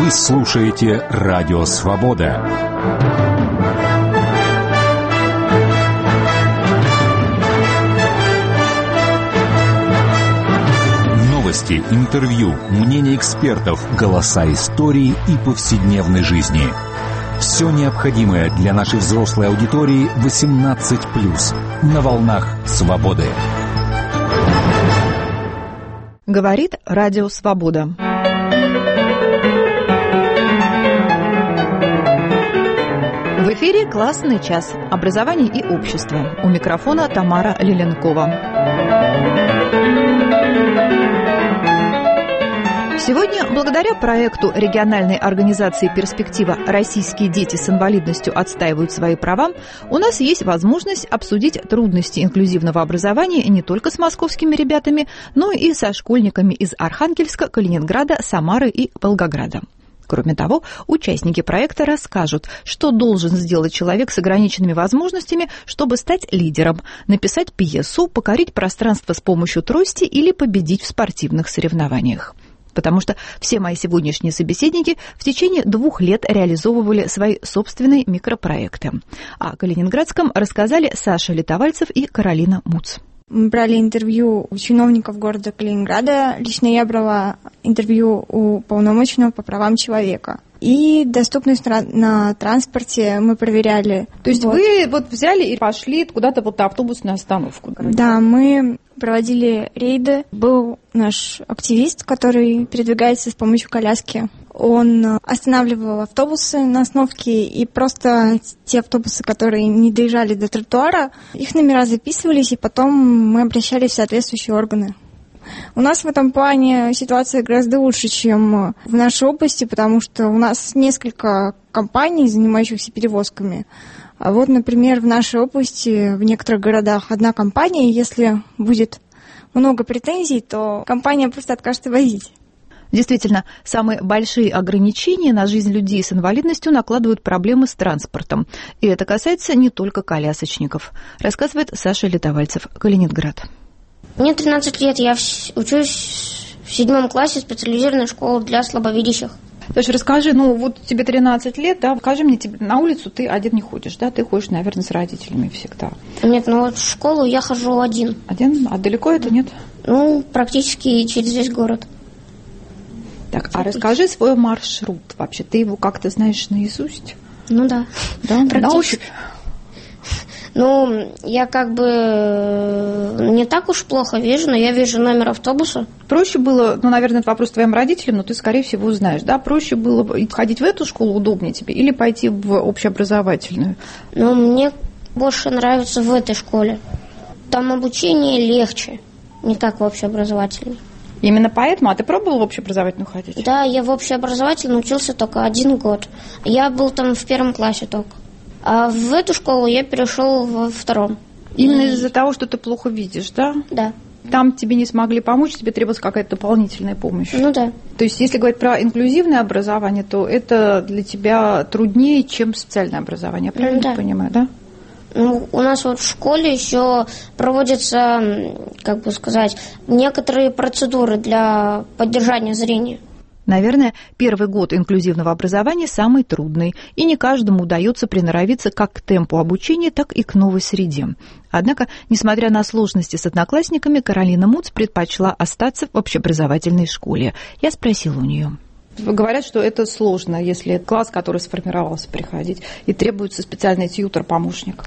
Вы слушаете «Радио Свобода». Новости, интервью, мнения экспертов, голоса истории и повседневной жизни. Все необходимое для нашей взрослой аудитории 18+, на волнах Свободы. Говорит Радио Свобода. В эфире «Классный час. Образование и общество». У микрофона Тамара Лиленкова. Сегодня, благодаря проекту региональной организации «Перспектива. Российские дети с инвалидностью отстаивают свои права», у нас есть возможность обсудить трудности инклюзивного образования не только с московскими ребятами, но и со школьниками из Архангельска, Калининграда, Самары и Волгограда. Кроме того, участники проекта расскажут, что должен сделать человек с ограниченными возможностями, чтобы стать лидером, написать пьесу, покорить пространство с помощью трости или победить в спортивных соревнованиях. Потому что все мои сегодняшние собеседники в течение 2 лет реализовывали свои собственные микропроекты. О Калининградском рассказали Саша Литовальцев и Каролина Муц. Мы брали интервью у чиновников города Калининграда. Лично я брала интервью у уполномоченного по правам человека. И доступность на транспорте мы проверяли. То есть вы взяли и пошли куда-то на автобусную остановку? Да, мы проводили рейды. Был наш активист, который передвигается с помощью коляски. Он останавливал автобусы на остановке, и просто те автобусы, которые не доезжали до тротуара, их номера записывались, и потом мы обращались в соответствующие органы. У нас в этом плане ситуация гораздо лучше, чем в нашей области, потому что у нас несколько компаний, занимающихся перевозками. А вот, например, в нашей области, в некоторых городах одна компания, если будет много претензий, то компания просто откажется возить. Действительно, самые большие ограничения на жизнь людей с инвалидностью накладывают проблемы с транспортом. И это касается не только колясочников, рассказывает Саша Литовальцев, Калининград. Мне 13 лет, я учусь в 7 классе специализированной школы для слабовидящих. Саша, расскажи, тебе 13 лет, да, скажи мне, на улицу ты один не ходишь, да, ты ходишь, наверное, с родителями всегда. Нет, в школу я хожу один. Один? А далеко это, нет? Практически через весь город. Так, а расскажи свой маршрут вообще, ты его как-то знаешь наизусть? Да. Да, на ощупь? Я не так уж плохо вижу, но я вижу номер автобуса. Проще было, наверное, это вопрос твоим родителям, но ты, скорее всего, знаешь, да? Проще было ходить в эту школу, удобнее тебе, или пойти в общеобразовательную? Мне больше нравится в этой школе. Там обучение легче, не как в общеобразовательной. Именно поэтому? А ты пробовала в общеобразовательную ходить? Да, я в общеобразовательную учился только 1 год. Я был там в 1 классе только. А в эту школу я перешел во 2. Именно из-за того, что ты плохо видишь, да? Да. Там тебе не смогли помочь, тебе требовалась какая-то дополнительная помощь? Да. То есть, если говорить про инклюзивное образование, то это для тебя труднее, чем специальное образование, я правильно понимаю, да? У нас в школе еще проводятся, некоторые процедуры для поддержания зрения. Наверное, 1 год инклюзивного образования самый трудный, и не каждому удается приноровиться как к темпу обучения, так и к новой среде. Однако, несмотря на сложности с одноклассниками, Каролина Муц предпочла остаться в общеобразовательной школе. Я спросила у нее. Говорят, что это сложно, если класс, который сформировался, приходить, и требуется специальный тьютор, помощник.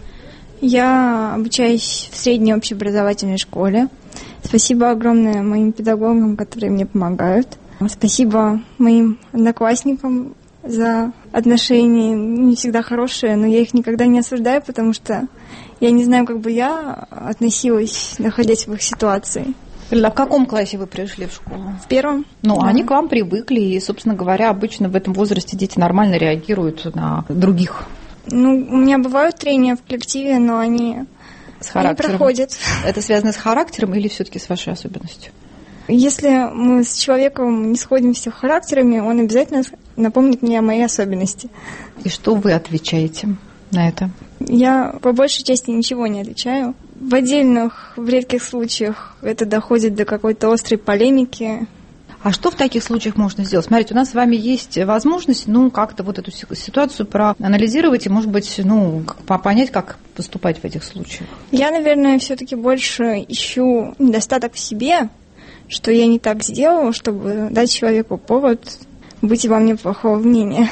Я обучаюсь в средней общеобразовательной школе. Спасибо огромное моим педагогам, которые мне помогают. Спасибо моим одноклассникам за отношения, не всегда хорошие, но я их никогда не осуждаю, потому что я не знаю, как бы я относилась, находясь в их ситуации. А в каком классе вы пришли в школу? В 1. Да. Они к вам привыкли, и, собственно говоря, обычно в этом возрасте дети нормально реагируют на других. У меня бывают трения в коллективе, но они проходят. Это связано с характером или все-таки с вашей особенностью? Если мы с человеком не сходимся характерами, он обязательно напомнит мне о моей особенности. И что вы отвечаете на это? Я по большей части ничего не отвечаю. В редких случаях это доходит до какой-то острой полемики. А что в таких случаях можно сделать? Смотрите, у нас с вами есть возможность, как-то вот эту ситуацию проанализировать и, может быть, понять, как поступать в этих случаях. Я, наверное, все-таки больше ищу недостаток в себе, что я не так сделала, чтобы дать человеку повод быть обо мне плохого мнения.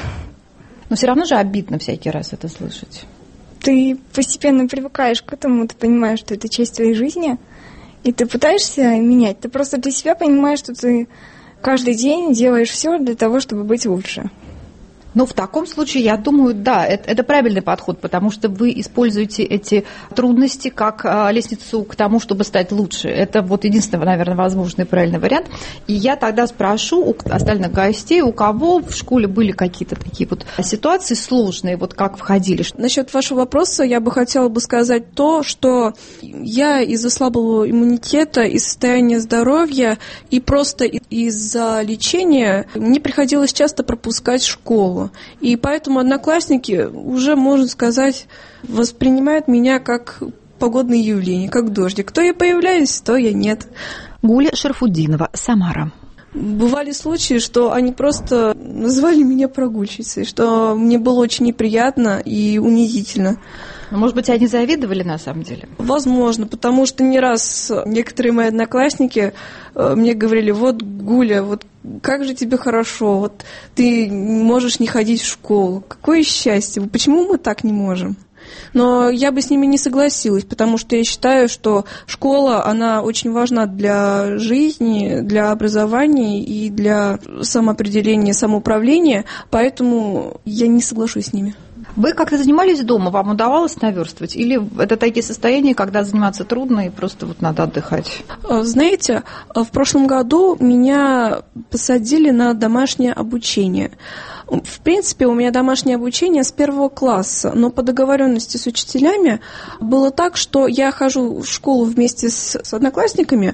Но все равно же обидно всякий раз это слышать. Ты постепенно привыкаешь к этому, ты понимаешь, что это часть твоей жизни, и ты пытаешься менять. Ты просто для себя понимаешь, что ты каждый день делаешь все для того, чтобы быть лучше. Но в таком случае, я думаю, да, это правильный подход, потому что вы используете эти трудности как лестницу к тому, чтобы стать лучше. Это вот единственный, наверное, возможный правильный вариант. И я тогда спрошу у остальных гостей, у кого в школе были какие-то такие вот ситуации сложные, вот как входили. Насчет вашего вопроса я бы хотела сказать то, что я из-за слабого иммунитета, из состояния здоровья и просто из-за лечения мне приходилось часто пропускать школу. И поэтому одноклассники уже, можно сказать, воспринимают меня как погодное явление, как дождик. То я появляюсь, то я нет. Гуля Шарафутдинова, Самара. Бывали случаи, что они просто называли меня прогульщицей, что мне было очень неприятно и унизительно. Может быть, они завидовали на самом деле? Возможно, потому что не раз некоторые мои одноклассники мне говорили: вот, Гуля, вот как же тебе хорошо, вот ты можешь не ходить в школу, какое счастье, почему мы так не можем? Но я бы с ними не согласилась, потому что я считаю, что школа, она очень важна для жизни, для образования и для самоопределения, самоуправления, поэтому я не соглашусь с ними. Вы как-то занимались дома? Вам удавалось наверстывать? Или это такие состояния, когда заниматься трудно и просто вот надо отдыхать? Знаете, в прошлом году меня посадили на домашнее обучение. В принципе, у меня домашнее обучение с 1 класса, но по договоренности с учителями было так, что я хожу в школу вместе с одноклассниками,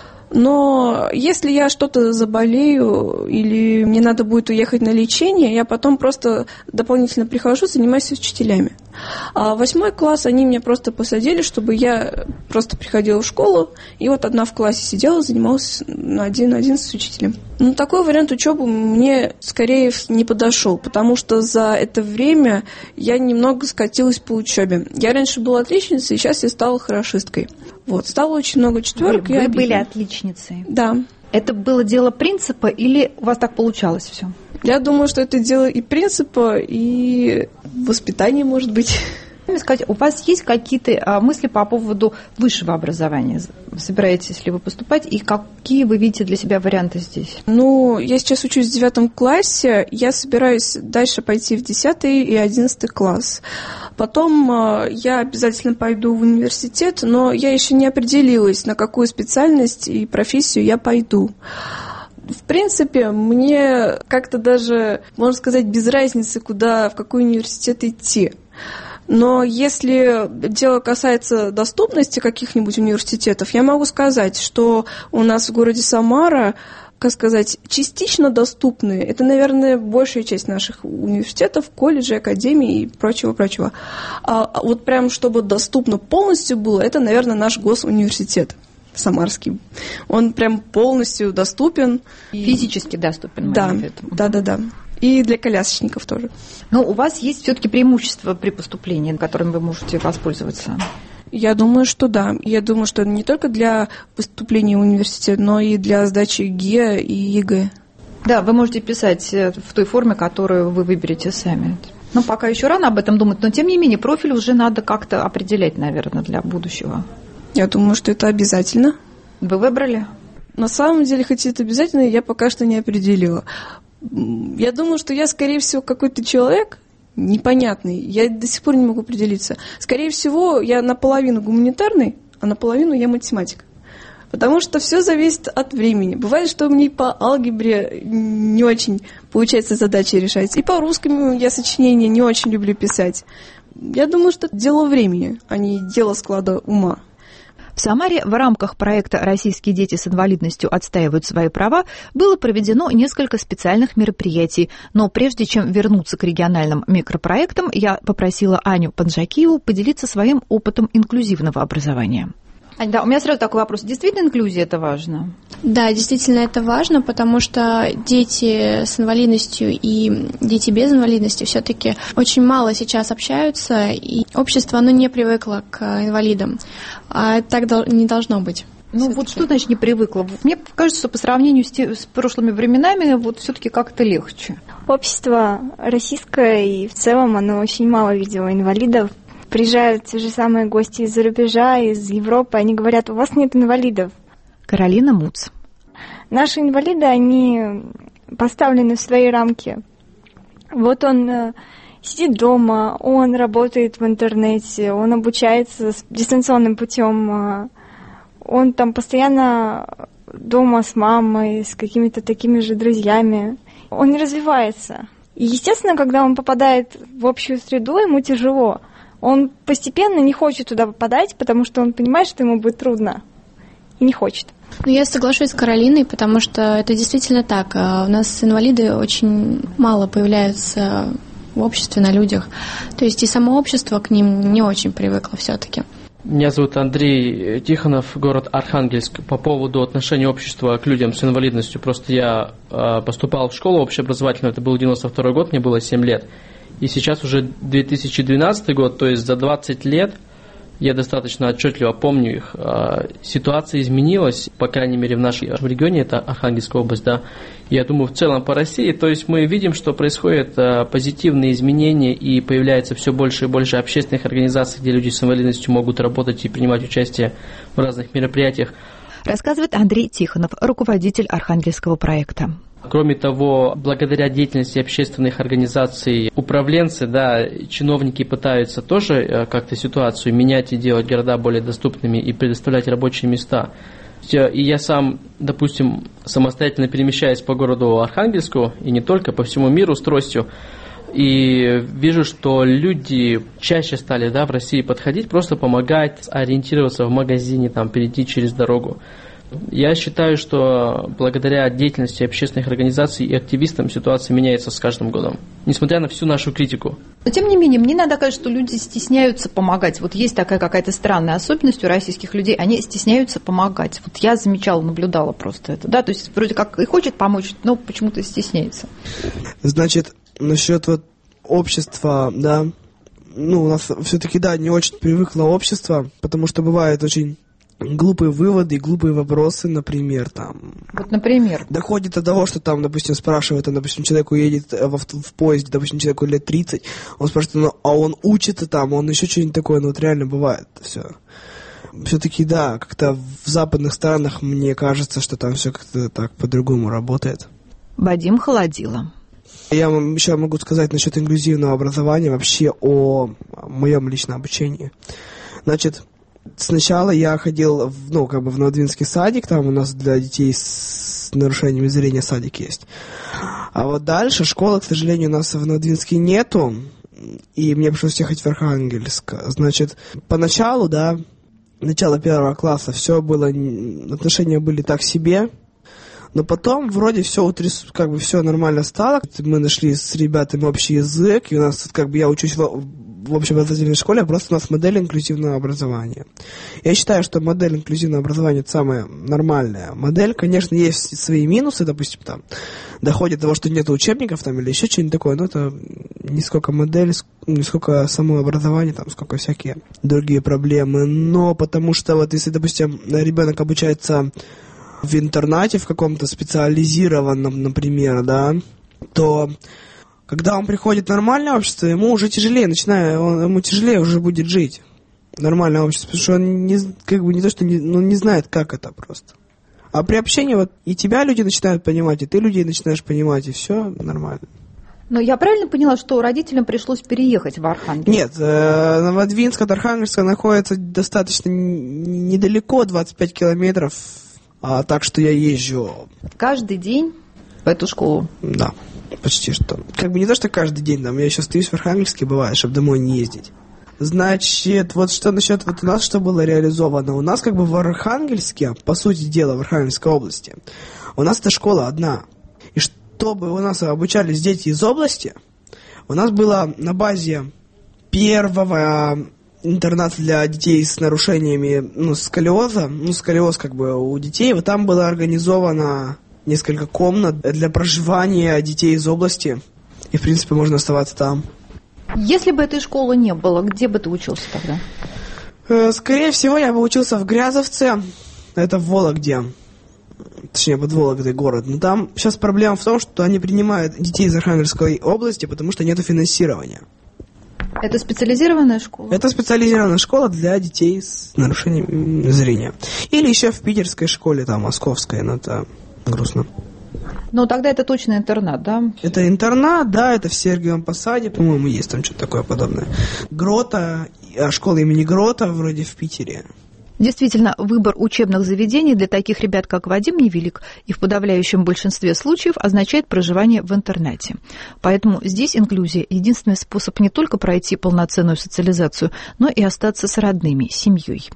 но если я что-то заболею или мне надо будет уехать на лечение, я потом просто дополнительно прихожу, занимаюсь с учителями. А 8 класс они меня просто посадили, чтобы я просто приходила в школу, и вот одна в классе сидела, занималась один на один с учителем. Но такой вариант учебы мне скорее не подошел, потому что за это время я немного скатилась по учебе. Я раньше была отличницей, сейчас я стала хорошисткой. Вот, стало очень много четверок. Вы были отличницей? Да. Это было дело принципа или у вас так получалось все? Я думаю, что это дело и принципа, и воспитания, может быть. Сказать, у вас есть какие-то мысли по поводу высшего образования? Собираетесь ли вы поступать? И какие вы видите для себя варианты здесь? Я сейчас учусь в 9 классе. Я собираюсь дальше пойти в 10 и 11 класс. Потом я обязательно пойду в университет, но я еще не определилась, на какую специальность и профессию я пойду. В принципе, мне как-то даже, можно сказать, без разницы, в какой университет идти. Но если дело касается доступности каких-нибудь университетов, я могу сказать, что у нас в городе Самара, частично доступны. Это, наверное, большая часть наших университетов, колледжей, академий и прочего-прочего. А вот прям, чтобы доступно полностью было, это, наверное, наш госуниверситет самарский. Он прям полностью доступен. Физически доступен. Да. И для колясочников тоже. Но у вас есть все-таки преимущества при поступлении, которым вы можете воспользоваться? Я думаю, что да. Я думаю, что не только для поступления в университет, но и для сдачи ГИА и ЕГЭ. Да, вы можете писать в той форме, которую вы выберете сами. Пока еще рано об этом думать, но тем не менее профиль уже надо как-то определять, наверное, для будущего. Я думаю, что это обязательно. Вы выбрали? На самом деле, хоть это обязательно, я пока что не определила. Я думаю, что я, скорее всего, какой-то человек непонятный. Я до сих пор не могу определиться. Скорее всего, я наполовину гуманитарный, а наполовину я математик. Потому что все зависит от времени. Бывает, что мне по алгебре не очень получается задачи решать. И по русскому я сочинения не очень люблю писать. Я думаю, что это дело времени, а не дело склада ума. В Самаре в рамках проекта «Российские дети с инвалидностью отстаивают свои права» было проведено несколько специальных мероприятий. Но прежде чем вернуться к региональным микропроектам, я попросила Аню Панжакиеву поделиться своим опытом инклюзивного образования. Ань, да, у меня сразу такой вопрос. Действительно инклюзия – это важно? Да, действительно это важно, потому что дети с инвалидностью и дети без инвалидности все-таки очень мало сейчас общаются, и общество, оно не привыкло к инвалидам. А так не должно быть. Ну вот что значит не привыкла? Мне кажется, что по сравнению с прошлыми временами вот все-таки как-то легче. Общество российское и в целом оно очень мало видело инвалидов. Приезжают те же самые гости из-за рубежа, из Европы, они говорят: у вас нет инвалидов. Каролина Муц. Наши инвалиды, они поставлены в свои рамки. Вот он сидит дома, он работает в интернете, он обучается дистанционным путем, он там постоянно дома с мамой, с какими-то такими же друзьями. Он не развивается. И, естественно, когда он попадает в общую среду, ему тяжело. Он постепенно не хочет туда попадать, потому что он понимает, что ему будет трудно. И не хочет. Ну, я соглашусь с Каролиной, потому что это действительно так. У нас инвалиды очень мало появляются в обществе, на людях. То есть и само общество к ним не очень привыкло все-таки. Меня зовут Андрей Тихонов, город Архангельск. По поводу отношения общества к людям с инвалидностью. Просто я поступал в школу общеобразовательную, это был 92 год, мне было 7 лет. И сейчас уже 2012 год, то есть за 20 лет я достаточно отчетливо помню их. Ситуация изменилась, по крайней мере в нашем регионе, это Архангельская область, да. Я думаю, в целом по России. То есть мы видим, что происходят позитивные изменения и появляется все больше и больше общественных организаций, где люди с инвалидностью могут работать и принимать участие в разных мероприятиях. Рассказывает Андрей Тихонов, руководитель Архангельского проекта. Кроме того, благодаря деятельности общественных организаций, управленцы, да, чиновники пытаются тоже как-то ситуацию менять и делать города более доступными и предоставлять рабочие места. И я сам, допустим, самостоятельно перемещаюсь по городу Архангельску, и не только, по всему миру с тростью, и вижу, что люди чаще стали, да, в России подходить, просто помогать ориентироваться в магазине, там, перейти через дорогу. Я считаю, что благодаря деятельности общественных организаций и активистам ситуация меняется с каждым годом, несмотря на всю нашу критику. Но тем не менее, мне иногда кажется, что люди стесняются помогать. Вот есть такая какая-то странная особенность у российских людей, они стесняются помогать. Вот я замечала, наблюдала просто это. Да? То есть вроде как и хочет помочь, но почему-то стесняется. Значит, насчет вот общества, да, ну, у нас все-таки, да, не очень привыкло общество, потому что бывает очень глупые выводы и глупые вопросы, например, там... Вот, например? Доходит до того, что там, допустим, спрашивают, допустим, человеку едет в поезде, допустим, человеку лет 30, он спрашивает, ну, а он учится там, он еще что-нибудь такое, ну, вот реально бывает все. Все-таки, да, как-то в западных странах, мне кажется, что там все как-то так по-другому работает. Вадим Холодило. Я вам еще могу сказать насчет инклюзивного образования, вообще о моем личном обучении. Значит, сначала я ходил в Новодвинский садик, там у нас для детей с нарушениями зрения садик есть. А вот дальше школы, к сожалению, у нас в Новодвинске нету, и мне пришлось ехать в Архангельск. Значит, поначалу, да, начало 1 класса, все было, отношения были так себе, но потом вроде все все нормально стало. Мы нашли с ребятами общий язык, и у нас, я учусь в общеобразовательной школе, просто у нас модель инклюзивного образования. Я считаю, что модель инклюзивного образования это самая нормальная модель. Конечно, есть свои минусы, допустим, там доходит до того, что нет учебников там, или еще что-нибудь такое, но это не сколько модель, не сколько само образование, там, сколько всякие другие проблемы. Но потому что вот если, допустим, ребенок обучается в интернате, в каком-то специализированном, например, да, то когда он приходит в нормальное общество, ему уже тяжелее, ему тяжелее уже будет жить в нормальное общество, потому что он не знает, как это просто. А при общении вот и тебя люди начинают понимать, и ты людей начинаешь понимать, и все нормально. Но я правильно поняла, что родителям пришлось переехать в Архангельск? Нет, Новодвинск от Архангельска находится достаточно недалеко, 25 километров, так что я езжу. Каждый день в эту школу? Да. Почти что. Не то, что каждый день, там, я еще остаюсь в Архангельске, бывает, чтобы домой не ездить. Значит, вот что насчет у нас, что было реализовано. У нас в Архангельске, по сути дела, в Архангельской области, у нас эта школа одна. И чтобы у нас обучались дети из области, у нас было на базе первого интернат для детей с нарушениями, сколиоза, сколиоз как бы у детей, вот там было организовано несколько комнат для проживания детей из области, и, в принципе, можно оставаться там. Если бы этой школы не было, где бы ты учился тогда? Скорее всего, я бы учился в Грязовце, это в Вологде, точнее, под Вологдой город, но там сейчас проблема в том, что они принимают детей из Архангельской области, потому что нет финансирования. Это специализированная школа? Это специализированная школа для детей с нарушением зрения. Или еще в питерской школе, там, московской, но это грустно. Но тогда это точно интернат, да? Это интернат, да, это в Сергиевом Посаде, по-моему, есть там что-то такое подобное. Грота, школа имени Грота вроде в Питере. Действительно, выбор учебных заведений для таких ребят, как Вадим, невелик и в подавляющем большинстве случаев означает проживание в интернате. Поэтому здесь инклюзия – единственный способ не только пройти полноценную социализацию, но и остаться с родными, семьей.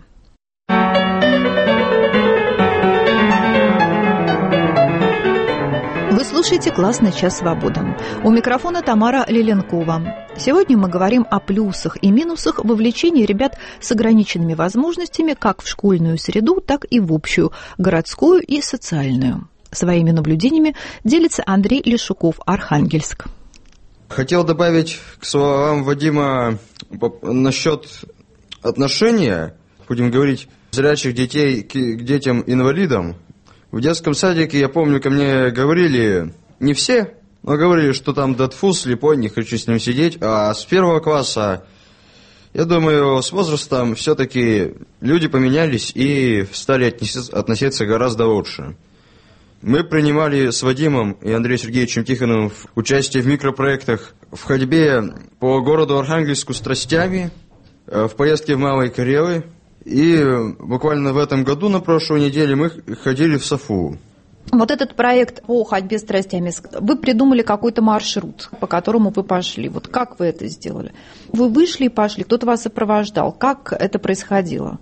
Вы слушаете «Классный час свободы». У микрофона Тамара Лиленкова. Сегодня мы говорим о плюсах и минусах вовлечения ребят с ограниченными возможностями как в школьную среду, так и в общую, городскую и социальную. Своими наблюдениями делится Андрей Лешуков, Архангельск. Хотел добавить к словам Вадима насчет отношения, будем говорить, зрячих детей к детям-инвалидам. В детском садике, я помню, ко мне говорили, не все, но говорили, что там датфу, слепой, не хочу с ним сидеть. А с 1 класса, я думаю, с возрастом все-таки люди поменялись и стали относиться гораздо лучше. Мы принимали с Вадимом и Андреем Сергеевичем Тихоновым участие в микропроектах в ходьбе по городу Архангельску с тростями, в поездке в Малые Карелы. И буквально в этом году, на прошлой неделе, мы ходили в Софу. Вот этот проект по ходьбе с тростями, вы придумали какой-то маршрут, по которому вы пошли. Вот как вы это сделали? Вы вышли и пошли, кто-то вас сопровождал. Как это происходило?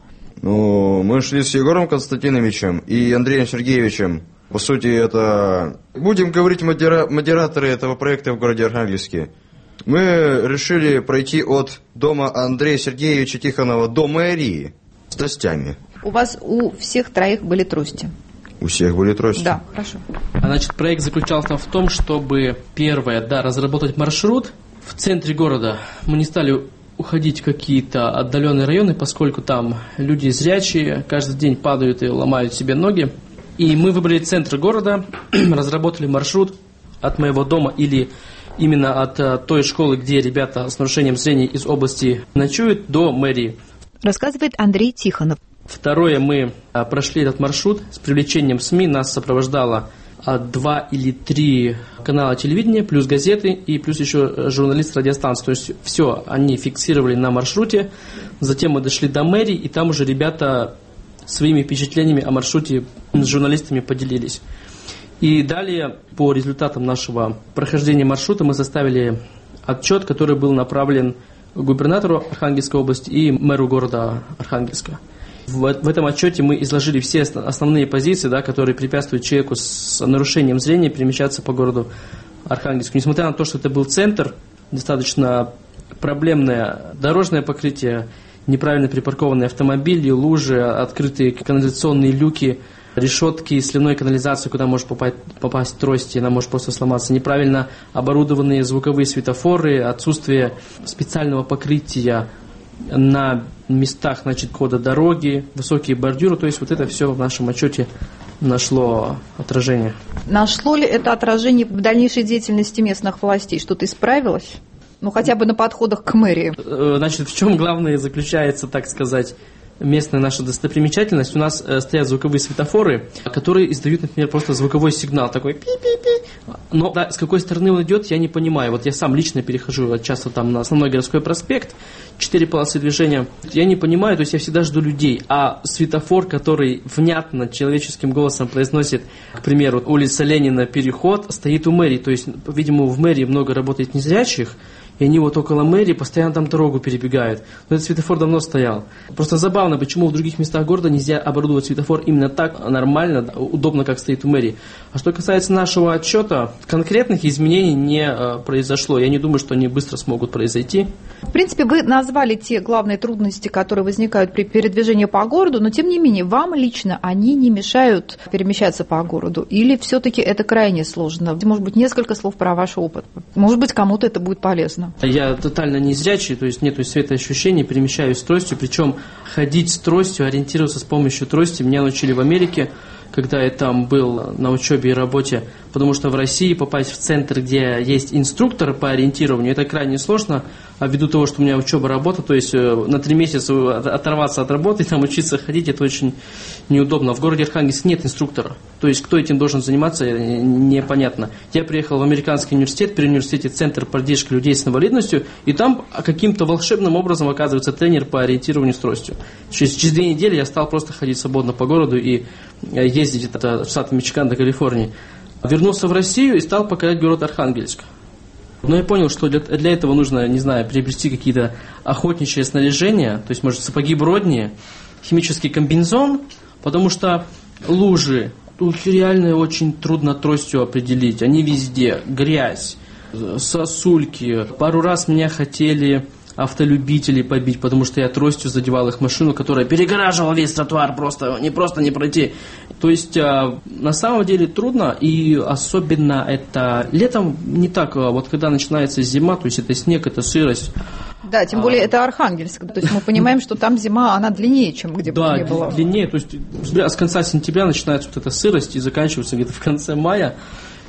Мы шли с Егором Константиновичем и Андреем Сергеевичем. По сути, это, будем говорить, модераторы этого проекта в городе Архангельске. Мы решили пройти от дома Андрея Сергеевича Тихонова до мэрии с тростями. У вас у всех троих были трости? У всех были трости. Да, хорошо. Значит, проект заключался в том, чтобы, первое, разработать маршрут в центре города. Мы не стали уходить в какие-то отдаленные районы, поскольку там люди зрячие, каждый день падают и ломают себе ноги. И мы выбрали центр города, разработали маршрут от моего дома или именно от той школы, где ребята с нарушением зрения из области ночуют, до мэрии. Рассказывает Андрей Тихонов. Второе, мы прошли этот маршрут с привлечением СМИ. Нас сопровождало 2 или 3 канала телевидения, плюс газеты и плюс еще журналист радиостанции. То есть все они фиксировали на маршруте. Затем мы дошли до мэрии, и там уже ребята своими впечатлениями о маршруте с журналистами поделились. И далее, по результатам нашего прохождения маршрута, мы составили отчет, который был направлен губернатору Архангельской области и мэру города Архангельска. В этом отчете мы изложили все основные позиции, которые препятствуют человеку с нарушением зрения перемещаться по городу Архангельску. Несмотря на то, что это был центр, достаточно проблемное дорожное покрытие, неправильно припаркованные автомобили, лужи, открытые канализационные люки, решетки сливной канализации, куда может попасть трость, и она может просто сломаться, неправильно оборудованные звуковые светофоры, отсутствие специального покрытия на местах хода дороги, высокие бордюры, то есть вот это все в нашем отчете нашло отражение. Нашло ли это отражение в дальнейшей деятельности местных властей? Что-то исправилось? Хотя бы на подходах к мэрии. Значит, в чем главное заключается, так сказать, местная наша достопримечательность? У нас стоят звуковые светофоры, которые издают, например, просто звуковой сигнал, такой пи-пи-пи. Но с какой стороны он идет, я не понимаю. Вот я сам лично перехожу часто там на основной городской проспект, 4 полосы движения. Я не понимаю, то есть я всегда жду людей. А светофор, который внятно человеческим голосом произносит, к примеру, улица Ленина, переход, стоит у мэрии. То есть, видимо, в мэрии много работает незрячих, и они вот около мэрии постоянно там дорогу перебегают. Но этот светофор давно стоял. Просто забавно, почему в других местах города нельзя оборудовать светофор именно так нормально, удобно, как стоит у мэрии. А что касается нашего отчета, конкретных изменений не произошло. Я не думаю, что они быстро смогут произойти. В принципе, вы назвали те главные трудности, которые возникают при передвижении по городу, но тем не менее, вам лично они не мешают перемещаться по городу? Или все-таки это крайне сложно? Может быть, несколько слов про ваш опыт? Может быть, кому-то это будет полезно? Я тотально незрячий, то есть нету светоощущений, перемещаюсь с тростью, причем ходить с тростью, ориентироваться с помощью трости меня научили в Америке, когда я там был на учебе и работе, потому что в России попасть в центр, где есть инструктор по ориентированию, это крайне сложно, а ввиду того, что у меня учеба, работа, то есть на 3 месяца оторваться от работы и там учиться ходить, это очень неудобно. В городе Архангельск нет инструктора, то есть кто этим должен заниматься, непонятно. Я приехал в американский университет, при университете Центр поддержки людей с инвалидностью, и там каким-то волшебным образом оказывается тренер по ориентированию с тростью. Через 2 недели я стал просто ходить свободно по городу и ездить от штата Мичиган до Калифорнии. Вернулся в Россию и стал покорять город Архангельск. Но я понял, что для этого нужно, не знаю, приобрести какие-то охотничье снаряжение, то есть, может, сапоги бродни, химический комбинезон, потому что лужи, тут реально очень трудно тростью определить, они везде, грязь, сосульки. Пару раз меня хотели автолюбителей побить, потому что я тростью задевал их машину, которая перегораживала весь тротуар, просто не пройти. То есть, на самом деле трудно, и особенно это летом не так, вот когда начинается зима, то есть это снег, это сырость. Да, тем более это Архангельск, то есть мы понимаем, что там зима, она длиннее, чем где бы ни было. Да, длиннее, то есть с конца сентября начинается вот эта сырость и заканчивается где-то в конце мая,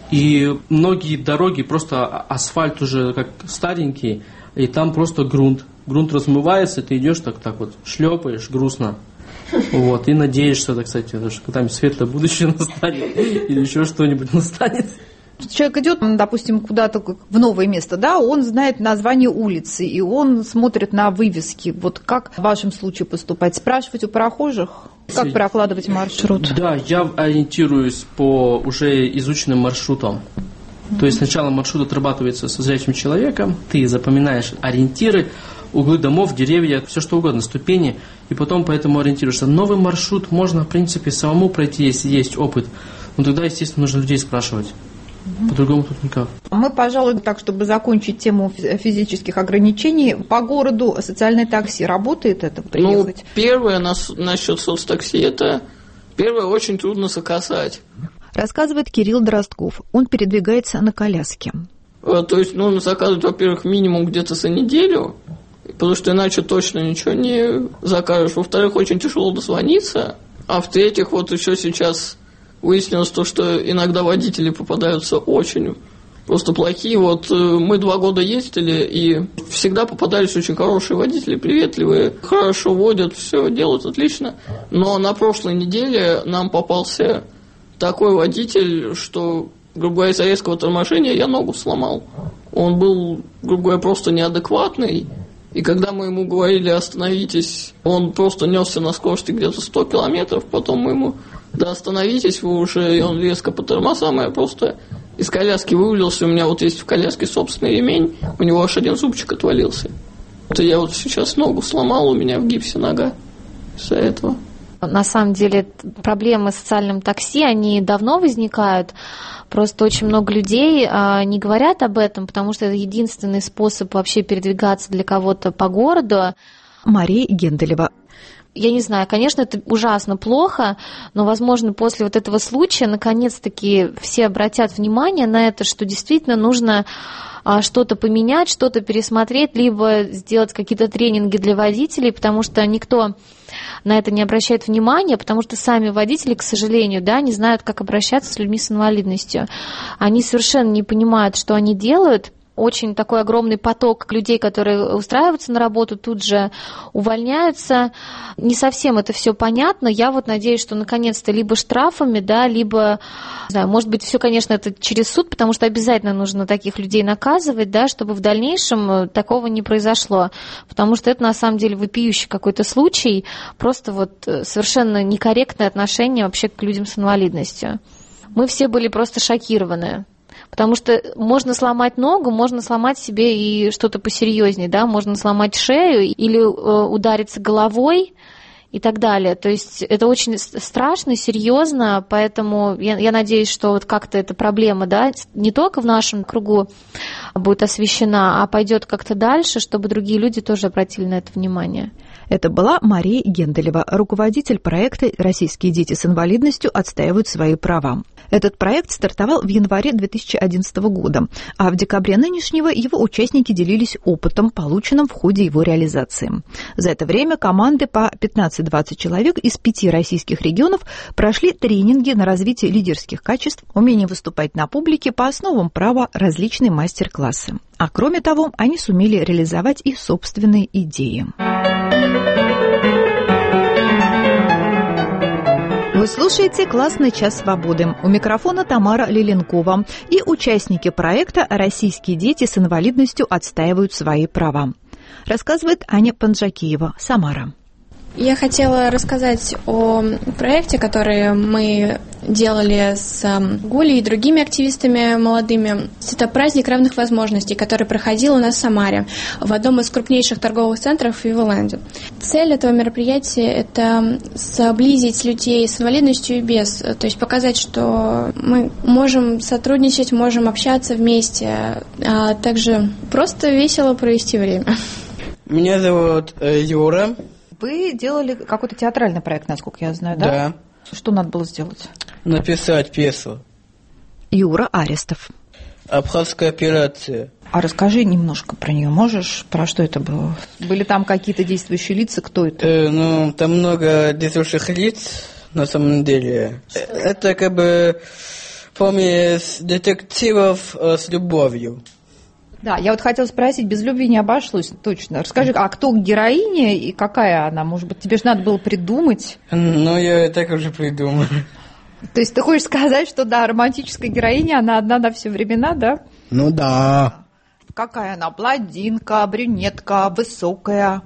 и многие дороги, просто асфальт уже как старенький, и там просто грунт размывается, ты идешь так вот, шлепаешь, грустно. Вот, и надеешься, да, кстати, что когда-нибудь светлое будущее настанет или еще что-нибудь настанет. Человек идет, допустим, куда-то в новое место, да, он знает название улицы, и он смотрит на вывески. Вот как в вашем случае поступать? Спрашивать у прохожих? Как прокладывать маршрут? Да, я ориентируюсь по уже изученным маршрутам. То есть сначала маршрут отрабатывается со зрячим человеком, ты запоминаешь ориентиры, углы домов, деревья, все что угодно, ступени, и потом по этому ориентируешься. Новый маршрут можно, в принципе, самому пройти, если есть опыт, но тогда, естественно, нужно людей спрашивать. По-другому тут никак. Мы, пожалуй, так, чтобы закончить тему физических ограничений, по городу социальное такси работает это, приехать? Первое насчет соцтакси, это первое очень трудно заказать. Рассказывает Кирилл Дростков. Он передвигается на коляске. То есть нужно заказывать, во-первых, минимум где-то за неделю, потому что иначе точно ничего не закажешь. Во-вторых, очень тяжело дозвониться. А в-третьих, вот еще сейчас выяснилось то, что иногда водители попадаются очень просто плохие. Вот мы 2 года ездили, и всегда попадались очень хорошие водители, приветливые, хорошо водят, все делают отлично. Но на прошлой неделе нам попался такой водитель, что, грубо говоря, из-за резкого торможения я ногу сломал. Он был, грубо говоря, просто неадекватный. И когда мы ему говорили «остановитесь», он просто несся на скорости где-то 100 километров. Потом мы ему «да остановитесь вы уже», и он резко по тормозам, и я просто из коляски вывалился. У меня вот есть в коляске собственный ремень, у него аж 1 зубчик отвалился. Это я вот сейчас ногу сломал, у меня в гипсе нога из-за этого. На самом деле проблемы с социальным такси, они давно возникают, просто очень много людей не говорят об этом, потому что это единственный способ вообще передвигаться для кого-то по городу. Мария Генделева. Я не знаю, конечно, это ужасно плохо, но, возможно, после вот этого случая, наконец-таки, все обратят внимание на это, что действительно нужно что-то поменять, что-то пересмотреть, либо сделать какие-то тренинги для водителей, потому что никто на это не обращает внимания, потому что сами водители, к сожалению, да, не знают, как обращаться с людьми с инвалидностью. Они совершенно не понимают, что они делают. Очень такой огромный поток людей, которые устраиваются на работу, тут же увольняются. Не совсем это все понятно. Я вот надеюсь, что наконец-то либо штрафами, да, либо, не знаю, может быть, все, конечно, это через суд, потому что обязательно нужно таких людей наказывать, да, чтобы в дальнейшем такого не произошло. Потому что это на самом деле вопиющий какой-то случай, просто вот совершенно некорректное отношение вообще к людям с инвалидностью. Мы все были просто шокированы. Потому что можно сломать ногу, можно сломать себе и что-то посерьезнее, да, можно сломать шею или удариться головой и так далее. То есть это очень страшно, серьезно, поэтому я надеюсь, что вот как-то эта проблема, да, не только в нашем кругу будет освещена, а пойдет как-то дальше, чтобы другие люди тоже обратили на это внимание. Это была Мария Генделева, руководитель проекта «Российские дети с инвалидностью отстаивают свои права». Этот проект стартовал в январе 2011 года, а в декабре нынешнего его участники делились опытом, полученным в ходе его реализации. За это время команды по 15-20 человек из 5 российских регионов прошли тренинги на развитие лидерских качеств, умение выступать на публике по основам права, различные мастер-классы. А кроме того, они сумели реализовать и собственные идеи. Вы слушаете «Классный час свободы». У микрофона Тамара Лиленкова и участники проекта «Российские дети с инвалидностью отстаивают свои права». Рассказывает Аня Панджакиева, Самара. Я хотела рассказать о проекте, который мы делали с Гулей и другими активистами молодыми. Это праздник равных возможностей, который проходил у нас в Самаре, в одном из крупнейших торговых центров в Виволенде. Цель этого мероприятия – это сблизить людей с инвалидностью и без, то есть показать, что мы можем сотрудничать, можем общаться вместе, а также просто весело провести время. Меня зовут Юра. Вы делали какой-то театральный проект, насколько я знаю, да? Да. Что надо было сделать? Написать пьесу. Юра Арестов. Абхазская операция. А расскажи немножко про нее, можешь? Про что это было? Были там какие-то действующие лица? Кто это? Там много действующих лиц, на самом деле. Это как бы помесь детективов с любовью. Да, я вот хотела спросить, без любви не обошлось, точно. Расскажи, а кто героиня и какая она? Может быть, тебе же надо было придумать? Я и так уже придумал. То есть ты хочешь сказать, что, да, романтическая героиня, она одна на все времена, да? Ну да. Какая она? Блондинка, брюнетка, высокая?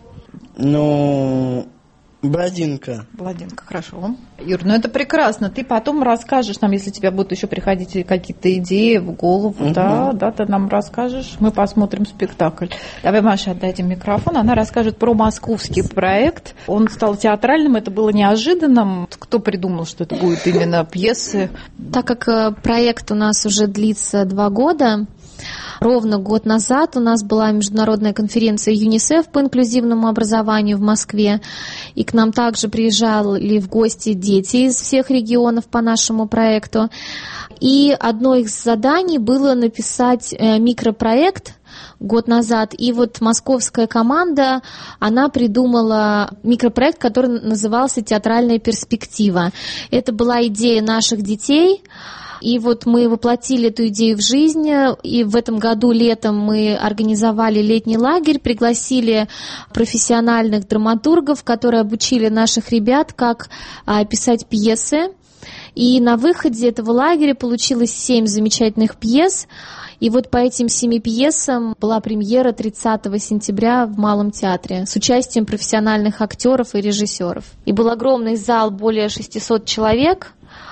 Блондинка. Блондинка, хорошо. Юр, это прекрасно. Ты потом расскажешь нам, если тебе будут еще приходить какие-то идеи в голову, да, ты нам расскажешь. Мы посмотрим спектакль. Давай Маше отдадим микрофон. Она расскажет про московский проект. Он стал театральным, это было неожиданным. Кто придумал, что это будет именно пьесы? Так как проект у нас уже длится 2 года, ровно год назад у нас была международная конференция ЮНИСЕФ по инклюзивному образованию в Москве, и к нам также приезжали в гости дети из всех регионов по нашему проекту. И одно из заданий было написать микропроект год назад, и вот московская команда, она придумала микропроект, который назывался «Театральная перспектива». Это была идея наших детей. И вот мы воплотили эту идею в жизнь, и в этом году летом мы организовали летний лагерь, пригласили профессиональных драматургов, которые обучили наших ребят, как писать пьесы. И на выходе этого лагеря получилось 7 замечательных пьес. И вот по этим 7 пьесам была премьера 30 сентября в Малом театре с участием профессиональных актеров и режиссеров. И был огромный зал, более 600 человек.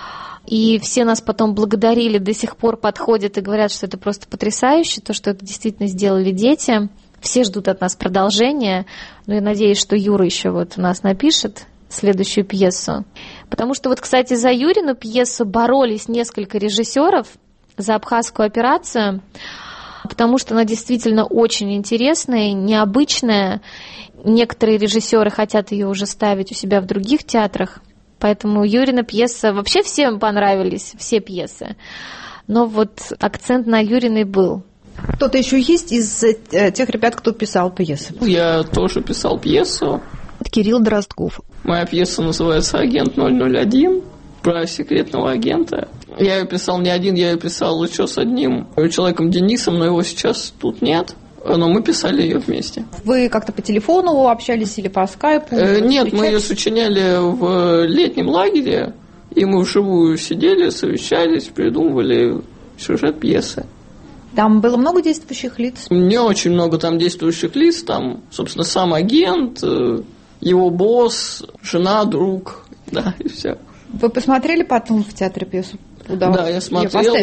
И все нас потом благодарили, до сих пор подходят и говорят, что это просто потрясающе, то, что это действительно сделали дети. Все ждут от нас продолжения. Но я надеюсь, что Юра еще вот у нас напишет следующую пьесу. Потому что вот, кстати, за Юрину пьесу боролись несколько режиссеров за абхазскую операцию, потому что она действительно очень интересная, необычная. Некоторые режиссеры хотят ее уже ставить у себя в других театрах. Поэтому Юрина пьеса, вообще всем понравились, все пьесы. Но вот акцент на Юриной был. Кто-то еще есть из тех ребят, кто писал пьесы? Я тоже писал пьесу. Кирилл Дростков. Моя пьеса называется «Агент 001», про секретного агента. Я ее писал не один, я ее писал еще с одним человеком, Денисом, но его сейчас тут нет. Но мы писали ее вместе. Вы как-то по телефону общались или по скайпу? Нет, мы ее сочиняли в летнем лагере, и мы вживую сидели, совещались, придумывали сюжет пьесы. Там было много действующих лиц? Не очень много там действующих лиц. Там, собственно, сам агент, его босс, жена, друг, да, и все. Вы посмотрели потом в театре пьесу? Да, я смотрел.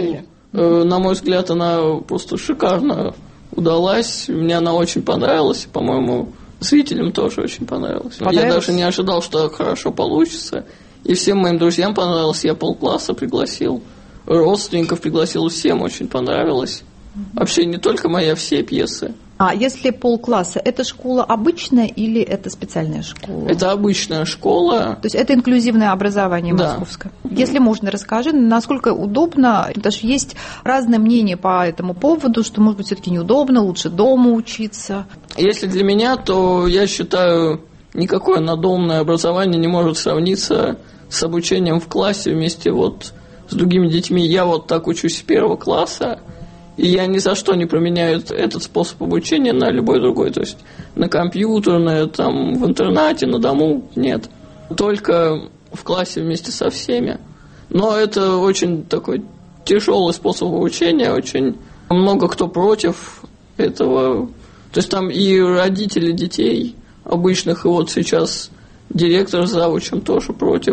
На мой взгляд, она просто шикарно удалась. Мне она очень понравилась. По-моему, зрителям тоже очень понравилась. Я даже не ожидал, что так хорошо получится. И всем моим друзьям понравилось. Я полкласса пригласил, родственников пригласил. Всем очень понравилось. Вообще не только моя, все пьесы. А если полкласса, это школа обычная или это специальная школа? Это обычная школа. То есть это инклюзивное образование московское. Да. Если можно, расскажи, насколько удобно, потому что есть разные мнения по этому поводу, что, может быть, все-таки неудобно, лучше дома учиться. Если для меня, то я считаю, никакое надомное образование не может сравниться с обучением в классе вместе вот с другими детьми. Я вот так учусь с 1 класса. И я ни за что не променяю этот способ обучения на любой другой. То есть на компьютерное, там, в интернате, на дому нет. Только в классе вместе со всеми. Но это очень такой тяжелый способ обучения, очень много кто против этого. То есть там и родители детей обычных, и вот сейчас директор с завучем тоже против.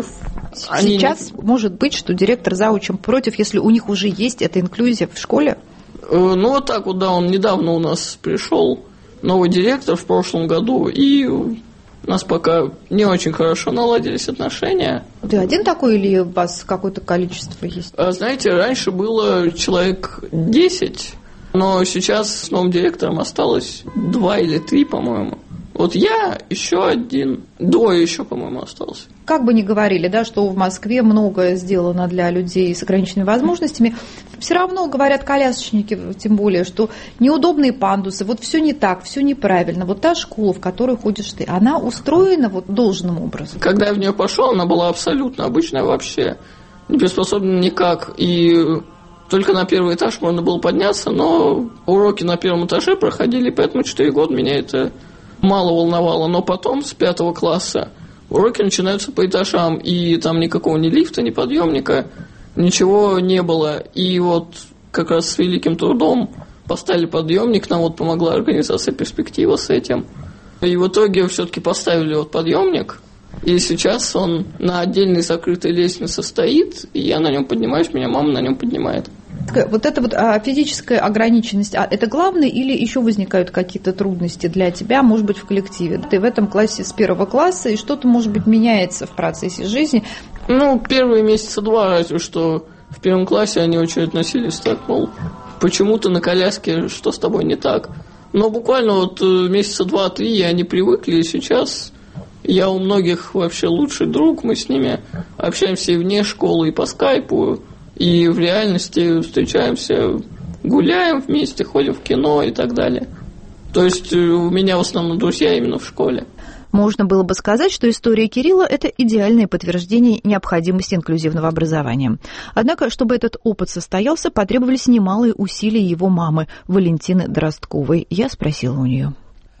Сейчас может быть, что директор с завучем против, если у них уже есть эта инклюзия в школе? Ну, вот так вот, да, он недавно у нас пришел, новый директор в прошлом году, и у нас пока не очень хорошо наладились отношения. Ты один такой или у вас какое-то количество есть? Знаете, раньше было человек 10, но сейчас с новым директором осталось 2 или 3, по-моему. Вот я, еще один, 2 еще, по-моему, остался. Как бы ни говорили, да, что в Москве многое сделано для людей с ограниченными возможностями, все равно говорят колясочники, тем более, что неудобные пандусы, вот все не так, все неправильно. Вот та школа, в которую ходишь ты, она устроена вот должным образом. Когда я в нее пошел, она была абсолютно обычная вообще, не приспособлена никак. И только на 1 этаж можно было подняться, но уроки на 1 этаже проходили, поэтому 4 года меня это мало волновало. Но потом, с 5 класса, уроки начинаются по этажам, и там никакого ни лифта, ни подъемника, ничего не было. И вот как раз с великим трудом поставили подъемник, нам вот помогла организация «Перспектива» с этим. И в итоге все-таки поставили вот подъемник, и сейчас он на отдельной закрытой лестнице стоит, и я на нем поднимаюсь, меня мама на нем поднимает. Вот эта вот физическая ограниченность, это главное или еще возникают какие-то трудности для тебя, может быть, в коллективе? Ты в этом классе с 1 класса, и что-то, может быть, меняется в процессе жизни? Ну, первые месяца 2 разве что в 1 классе они очень относились так, мол, почему ты на коляске, что с тобой не так? Но буквально вот месяца 2-3 они привыкли, и сейчас я у многих вообще лучший друг, мы с ними общаемся и вне школы, и по скайпу, и в реальности встречаемся, гуляем вместе, ходим в кино и так далее. То есть у меня в основном друзья именно в школе. Можно было бы сказать, что история Кирилла – это идеальное подтверждение необходимости инклюзивного образования. Однако, чтобы этот опыт состоялся, потребовались немалые усилия его мамы, Валентины Дростковой. Я спросила у нее.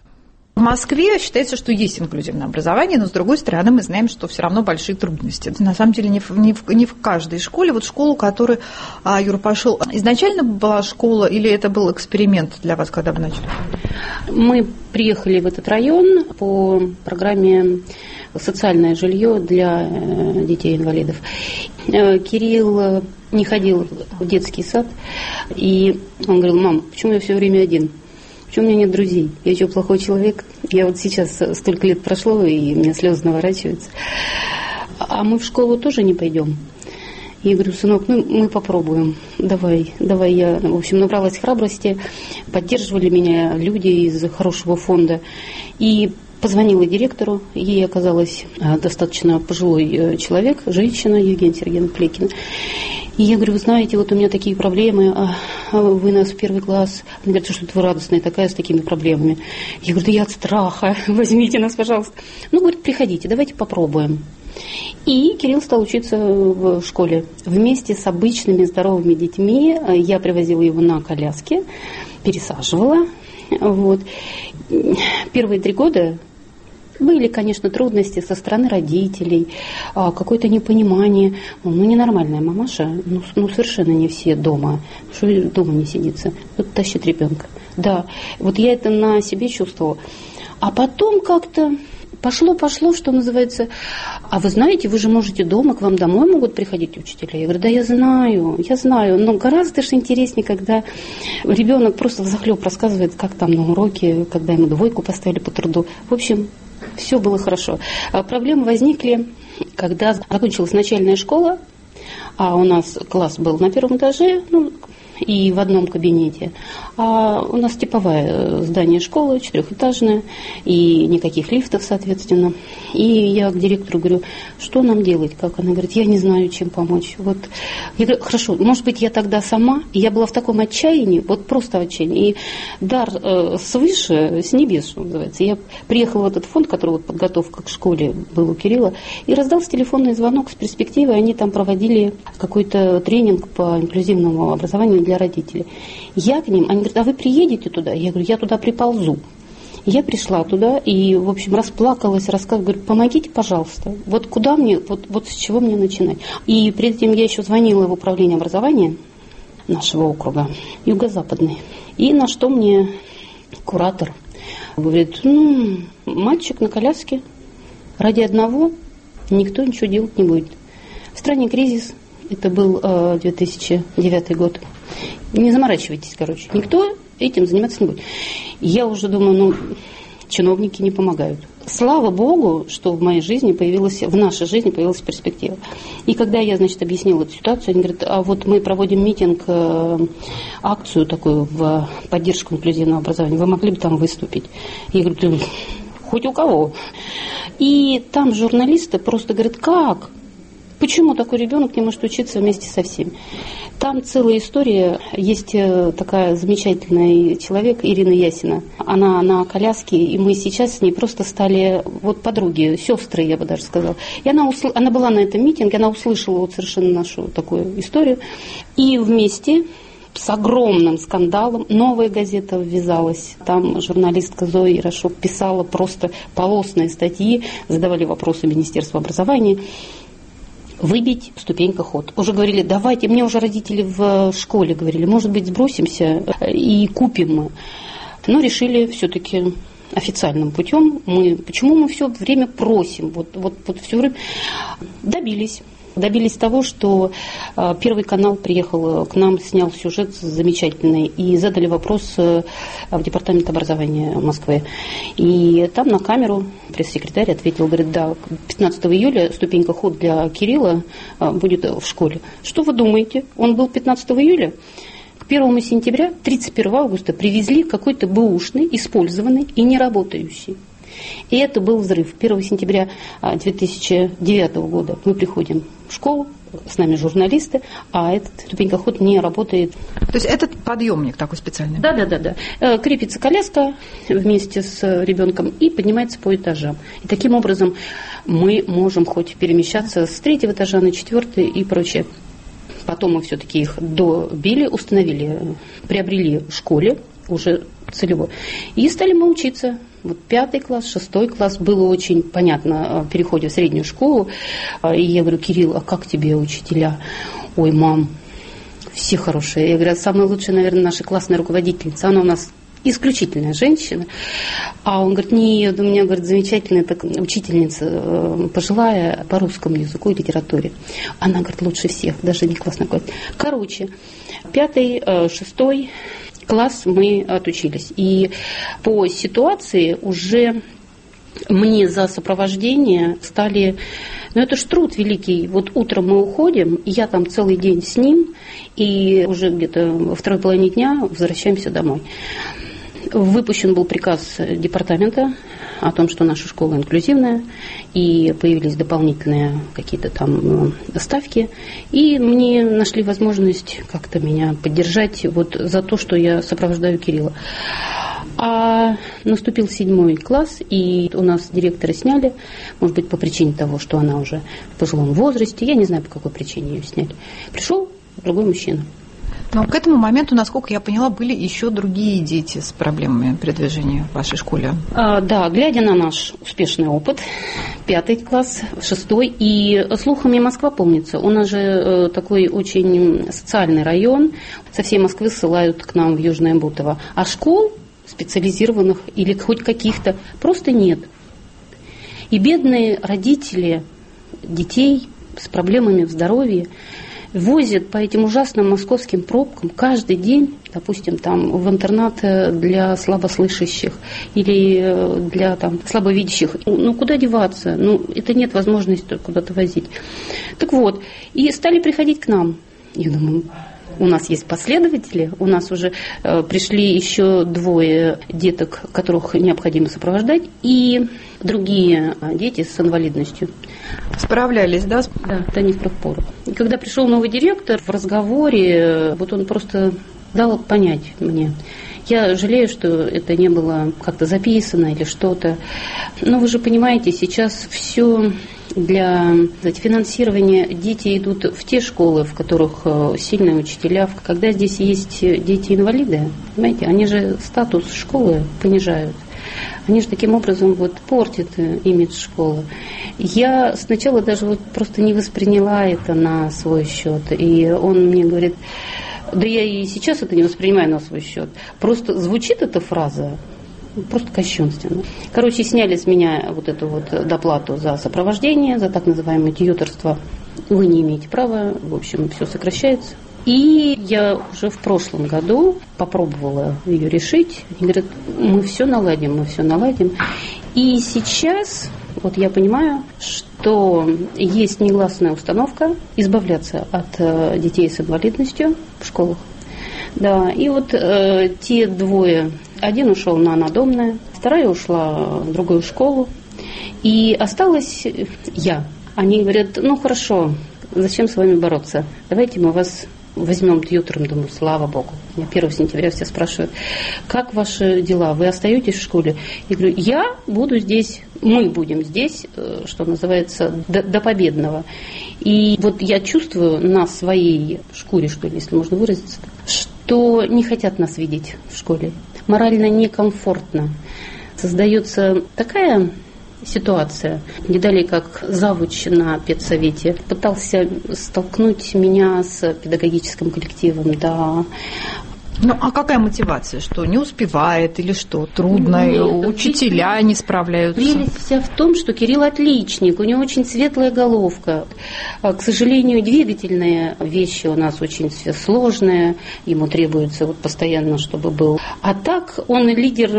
В Москве считается, что есть инклюзивное образование, но, с другой стороны, мы знаем, что все равно большие трудности. На самом деле, не в каждой школе. Вот школу, в которую Юра пошел, изначально была школа или это был эксперимент для вас, когда вы начали? Мы приехали в этот район по программе «Социальное жилье для детей-инвалидов». Кирилл не ходил в детский сад, и он говорил: «Мам, почему я все время один? Почему у меня нет друзей? Я что, плохой человек? Я вот сейчас столько лет прошло, и у меня слезы наворачиваются. А мы в школу тоже не пойдем?» Я говорю: «Сынок, мы попробуем. Давай я». В общем, набралась храбрости, поддерживали меня люди из хорошего фонда. И позвонила директору, ей оказалась достаточно пожилой человек, женщина, Евгения Сергеевна Плекина. И я говорю: «Вы знаете, вот у меня такие проблемы, вы нас в 1 класс». Она говорит: «Что вы радостная такая с такими проблемами?» Я говорю: «Да я от страха, возьмите нас, пожалуйста». Ну, говорит: «Приходите, давайте попробуем». И Кирилл стал учиться в школе вместе с обычными здоровыми детьми. Я привозила его на коляске, пересаживала. Вот. Первые 3 года были, конечно, трудности со стороны родителей, какое-то непонимание. Ну, ненормальная мамаша, ну, совершенно не все дома. Что дома не сидится? Вот тащит ребенка. Да, вот я это на себе чувствовала. А потом как-то Пошло, что называется. А вы знаете, вы же можете дома, к вам домой могут приходить учителя. Я говорю, да я знаю. Но гораздо же интереснее, когда ребенок просто взахлеб рассказывает, как там на уроке, когда ему 2 поставили по труду. В общем, все было хорошо. Проблемы возникли, когда закончилась начальная школа, а у нас класс был на 1-м этаже, и в одном кабинете. А у нас типовое здание школы, 4-этажное, и никаких лифтов, соответственно. И я к директору говорю, что нам делать, как? Она говорит, я не знаю, чем помочь. Вот. Я говорю, хорошо, может быть, я тогда сама, и я была в таком отчаянии, вот просто в отчаянии. И дар свыше, с небес, что называется. Я приехала в этот фонд, который вот подготовка к школе был у Кирилла, и раздался телефонный звонок с перспективой, они там проводили какой-то тренинг по инклюзивному образованию для родителей. Я к ним, они говорят, а вы приедете туда? Я говорю, я туда приползу. Я пришла туда и, в общем, расплакалась, рассказывала, говорю, помогите, пожалуйста. Вот куда мне, вот с чего мне начинать? И перед этим я еще звонила в управление образования нашего округа, юго-западный. И на что мне куратор говорит, мальчик на коляске, ради одного никто ничего делать не будет. В стране кризис, это был 2009 год. Не заморачивайтесь, никто этим заниматься не будет. Я уже думаю, чиновники не помогают. Слава Богу, что в нашей жизни появилась перспектива. И когда я, объяснила эту ситуацию, они говорят, а вот мы проводим митинг, акцию такую в поддержку инклюзивного образования, вы могли бы там выступить? Я говорю, хоть у кого. И там журналисты просто говорят, как? Почему такой ребенок не может учиться вместе со всеми? Там целая история. Есть такая замечательный человек, Ирина Ясина. Она на коляске, и мы сейчас с ней просто стали подруги, сестры, я бы даже сказала. И она была на этом митинге, она услышала совершенно нашу такую историю. И вместе с огромным скандалом «Новая газета» ввязалась. Там журналистка Зоя Ярошук писала просто полосные статьи, задавали вопросы Министерству образования. Выбить ступенька-ход. Уже говорили, давайте, мне уже родители в школе говорили, может быть, сбросимся и купим мы. Но решили все-таки официальным путем. Почему мы все время просим? Все время добились того, что Первый канал приехал к нам, снял сюжет замечательный и задали вопрос в департамент образования Москвы. И там на камеру пресс-секретарь ответил, говорит, да, 15 июля ступенька-ход для Кирилла будет в школе. Что вы думаете? Он был 15 июля? К 1 сентября, 31 августа привезли какой-то бэушный, использованный и не работающий. И это был взрыв. 1 сентября 2009 года мы приходим в школу, с нами журналисты, а этот ступенькоход не работает. То есть этот подъемник такой специальный? Да. Крепится коляска вместе с ребенком и поднимается по этажам. И таким образом мы можем хоть перемещаться с 3-го этажа на 4-й и прочее. Потом мы все-таки их добили, установили, приобрели в школе уже целевой. И стали мы учиться. 5 класс, 6 класс было очень понятно в переходе в среднюю школу. И я говорю, Кирилл, а как тебе учителя? Ой, мам, все хорошие. Я говорю, самая лучшая, наверное, наша классная руководительница. Она у нас исключительная женщина. А он говорит, нет, у меня, говорит, замечательная учительница, пожилая по русскому языку и литературе. Она, говорит, лучше всех, даже не классная. Короче, 5, 6 класс мы отучились. И по ситуации уже мне за сопровождение стали... это ж труд великий. Утром мы уходим, и я там целый день с ним, и уже где-то во второй половине дня возвращаемся домой. Выпущен был приказ департамента о том, что наша школа инклюзивная, и появились дополнительные какие-то там ставки, и мне нашли возможность как-то меня поддержать за то, что я сопровождаю Кирилла. А наступил 7 класс, и у нас директора сняли, может быть, по причине того, что она уже в пожилом возрасте, я не знаю, по какой причине ее сняли. Пришел другой мужчина. Но к этому моменту, насколько я поняла, были еще другие дети с проблемами передвижения в вашей школе. Да, глядя на наш успешный опыт, 5 класс, 6, и слухами Москва помнится. У нас же такой очень социальный район, со всей Москвы ссылают к нам в Южное Бутово. А школ специализированных или хоть каких-то просто нет. И бедные родители детей с проблемами в здоровье возят по этим ужасным московским пробкам каждый день, допустим, там в интернат для слабослышащих или для там слабовидящих. Ну, куда деваться? Ну, это нет возможности куда-то возить. Так вот, и стали приходить к нам. Я думаю, у нас есть последователи, у нас уже пришли еще 2 деток, которых необходимо сопровождать, и другие дети с инвалидностью. Справлялись, да? Да, это не впрок-пору. И когда пришел новый директор, в разговоре, вот он просто дал понять мне. Я жалею, что это не было как-то записано или что-то. Но вы же понимаете, сейчас все для финансирования дети идут в те школы, в которых сильные учителя. Когда здесь есть дети-инвалиды, понимаете, они же статус школы понижают. Они же таким образом вот портят имидж школы. Я сначала даже вот просто не восприняла это на свой счет. И он мне говорит, да я и сейчас это не воспринимаю на свой счет. Просто звучит эта фраза просто кощунственно. Короче, сняли с меня вот эту вот доплату за сопровождение, за так называемое тьюторство. Вы не имеете права, в общем, все сокращается. И я уже в прошлом году попробовала ее решить. Они говорят, мы все наладим. И сейчас вот я понимаю, что есть негласная установка избавляться от детей с инвалидностью в школах. Да, и вот те 2, один ушел на надомное, вторая ушла в другую школу, и осталась я. Они говорят, ну хорошо, зачем с вами бороться? Давайте мы вас возьмем тьютором. Думаю, слава Богу. 1 сентября все спрашивают, как ваши дела? Вы остаетесь в школе? Я говорю, я буду здесь, мы будем здесь, что называется, до победного. И вот я чувствую на своей шкуре, что ли, если можно выразиться, что не хотят нас видеть в школе. Морально некомфортно. Создается такая ситуация. Не далее, как завуч на педсовете пытался столкнуть меня с педагогическим коллективом, да. Ну, а какая мотивация? Что, не успевает или что? Трудно, учителя не справляются? Прелесть вся в том, что Кирилл отличник, у него очень светлая головка. К сожалению, двигательные вещи у нас очень сложные, ему требуется вот постоянно, чтобы был. А так он лидер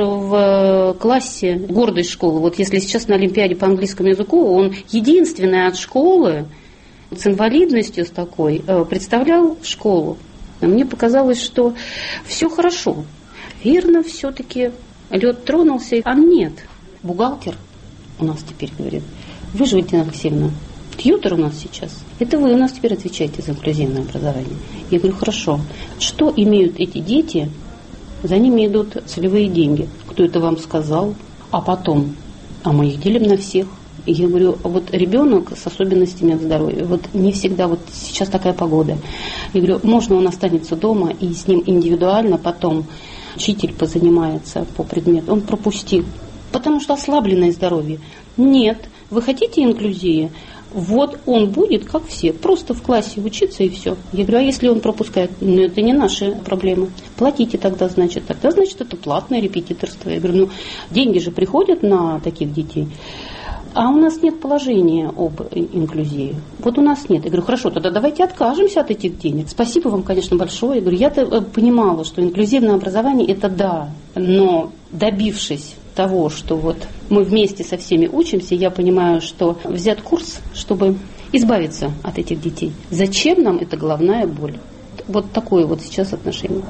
в классе, гордость школы. Вот если сейчас на Олимпиаде по английскому языку, он единственный от школы с инвалидностью с такой представлял школу. Мне показалось, что все хорошо. Верно, все-таки лед тронулся. А нет. Бухгалтер у нас теперь говорит, вы же, Валентина Алексеевна, тьютор у нас сейчас. Это вы у нас теперь отвечаете за инклюзивное образование. Я говорю, хорошо. Что имеют эти дети? За ними идут целевые деньги. Кто это вам сказал? А потом, а мы их делим на всех. И я говорю, вот ребенок с особенностями здоровья, вот не всегда, вот сейчас такая погода. Я говорю, можно он останется дома и с ним индивидуально потом учитель позанимается по предмету. Он пропустил, потому что ослабленное здоровье. Нет, вы хотите инклюзии? Вот он будет, как все, просто в классе учиться и все. Я говорю, а если он пропускает? Ну, это не наши проблемы. Платите тогда, значит это платное репетиторство. Я говорю, ну, деньги же приходят на таких детей. А у нас нет положения об инклюзии. Вот у нас нет. Я говорю, хорошо, тогда давайте откажемся от этих денег. Спасибо вам, конечно, большое. Я говорю, я-то понимала, что инклюзивное образование – это да, но добившись того, что вот мы вместе со всеми учимся, я понимаю, что взят курс, чтобы избавиться от этих детей. Зачем нам эта головная боль? Вот такое вот сейчас отношение.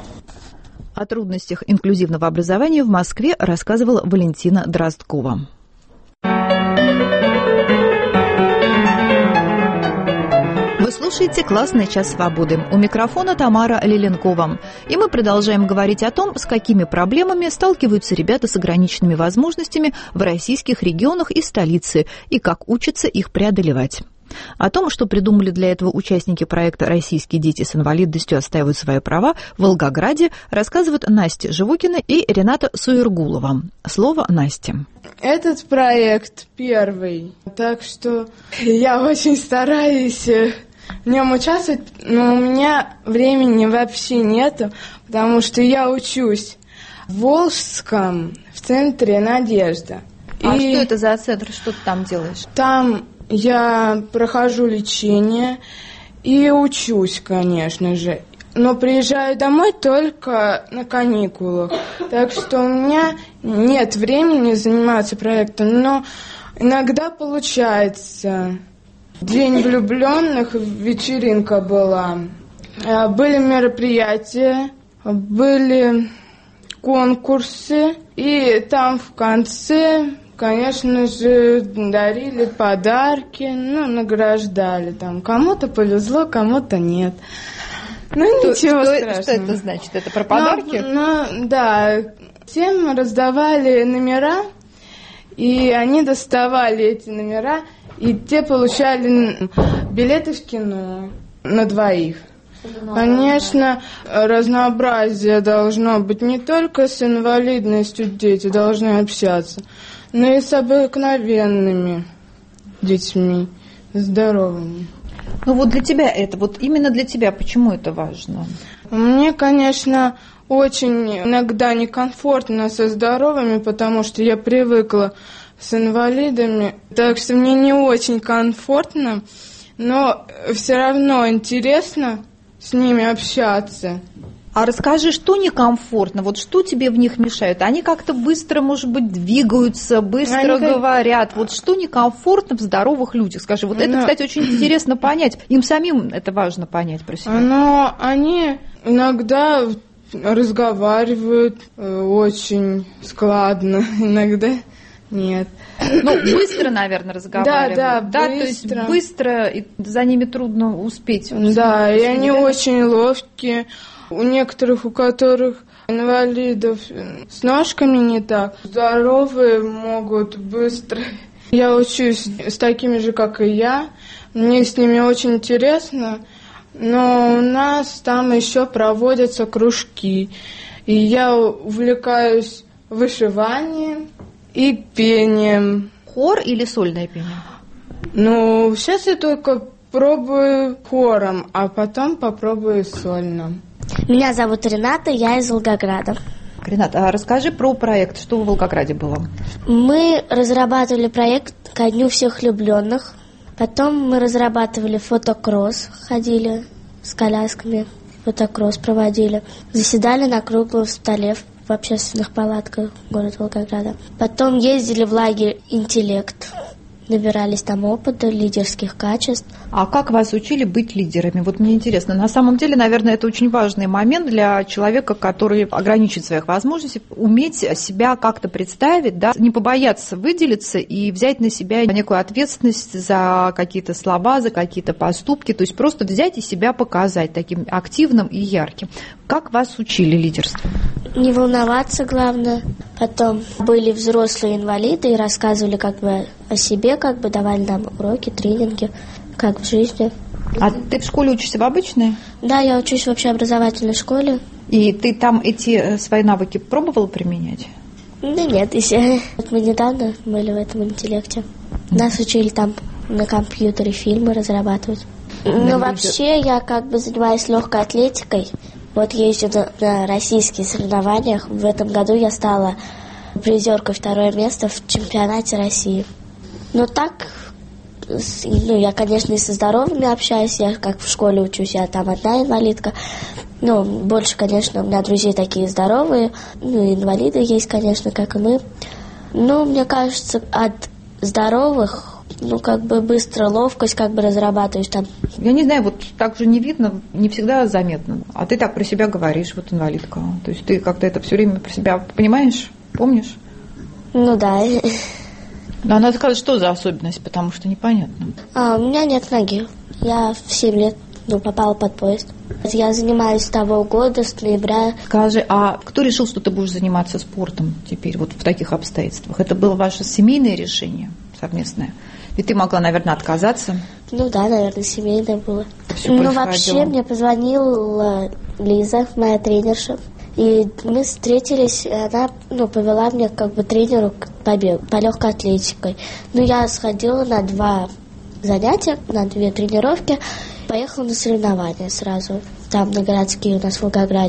О трудностях инклюзивного образования в Москве рассказывала Валентина Дросткова. Вы слушаете «Классный час свободы». У микрофона Тамара Леленкова. И мы продолжаем говорить о том, с какими проблемами сталкиваются ребята с ограниченными возможностями в российских регионах и столице, и как учатся их преодолевать. О том, что придумали для этого участники проекта «Российские дети с инвалидностью отстаивают свои права» в Волгограде, рассказывают Настя Живукина и Рената Суергулова. Слово Насте. Этот проект первый, так что я очень стараюсь в нем участвовать, но у меня времени вообще нету, потому что я учусь в Волжском в центре «Надежда». А что это за центр? Что ты там делаешь? Там я прохожу лечение и учусь, конечно же. Но приезжаю домой только на каникулах. Так что у меня нет времени заниматься проектом. Но иногда получается. День влюбленных, вечеринка была. Были мероприятия, были конкурсы. И там в конце, конечно же, дарили подарки, награждали. Там кому-то повезло, кому-то нет. Ничего страшного. Что это значит? Это про подарки? Да. Всем раздавали номера, и они доставали эти номера, и те получали билеты в кино на двоих. Конечно, разнообразие должно быть не только с инвалидностью дети должны общаться, но и с обыкновенными детьми, здоровыми. Ну вот для тебя это, вот именно для тебя, почему это важно? Мне, конечно, очень иногда некомфортно со здоровыми, потому что я привыкла с инвалидами, так что мне не очень комфортно, но все равно интересно с ними общаться. А расскажи, что некомфортно, вот что тебе в них мешает? Они как-то быстро, может быть, двигаются, быстро говорят. Вот что некомфортно в здоровых людях? Скажи, вот это, кстати, очень интересно понять. Им самим это важно понять про себя. Но они иногда разговаривают очень складно, иногда нет. Ну, быстро, наверное, разговаривают. Да, быстро. То есть быстро, и за ними трудно успеть. Да, и они очень ловкие. У некоторых, у которых инвалидов с ножками не так, здоровые могут быстро. Я учусь с такими же, как и я. Мне с ними очень интересно. Но у нас там еще проводятся кружки. И я увлекаюсь вышиванием и пением. Хор или сольное пение? Ну, сейчас я только пробую хором, а потом попробую сольным. Меня зовут Рената, я из Волгограда. Рената, а расскажи про проект, что в Волгограде было? Мы разрабатывали проект «Ко дню всех влюбленных». Потом мы разрабатывали фотокросс, ходили с колясками, фотокросс проводили. Заседали на круглом столе в общественных палатках города Волгограда. Потом ездили в лагерь «Интеллект». Набирались там опыта, лидерских качеств. А как вас учили быть лидерами? Вот мне интересно. На самом деле, наверное, это очень важный момент для человека, который ограничит своих возможностей, уметь себя как-то представить, да, не побояться выделиться и взять на себя некую ответственность за какие-то слова, за какие-то поступки, то есть просто взять и себя показать таким активным и ярким. Как вас учили лидерству? Не волноваться, главное. Потом были взрослые инвалиды и рассказывали как бы о себе, как бы давали нам уроки, тренинги, как в жизни. А ты в школе учишься в обычной? Да, я учусь в общеобразовательной школе. И ты там эти свои навыки пробовала применять? Да нет, еще. Вот мы недавно были в этом интеллекте. Нас учили там на компьютере фильмы разрабатывать. Но вообще я как бы занимаюсь легкой атлетикой. Вот езжу на российские соревнования. В этом году я стала призеркой 2 место в чемпионате России. Но так, я, конечно, и со здоровыми общаюсь. Я как в школе учусь, я там одна инвалидка. Ну, больше, конечно, у меня друзей такие здоровые. Ну, инвалиды есть, конечно, как и мы. Но мне кажется, от здоровых, как бы быстро ловкость как бы разрабатываешь там. Я не знаю, вот так же не видно, не всегда заметно. А ты так про себя говоришь, вот инвалидка. То есть ты как-то это все время про себя понимаешь, помнишь? Ну да. Но надо сказать, что за особенность, потому что непонятно. У меня нет ноги. Я в 7 лет попала под поезд. Я занимаюсь с того года, с ноября. Скажи, а кто решил, что ты будешь заниматься спортом теперь, вот в таких обстоятельствах? Это было ваше семейное решение совместное? И ты могла, наверное, отказаться? Ну да, наверное, семейное было. Но вообще мне позвонила Лиза, моя тренерша. И мы встретились, и она повела меня как бы тренеру по бегу, по легкой атлетике. Я сходила на 2 занятия, на 2 тренировки. Поехала на соревнования сразу, там на городские у нас в Волгограде.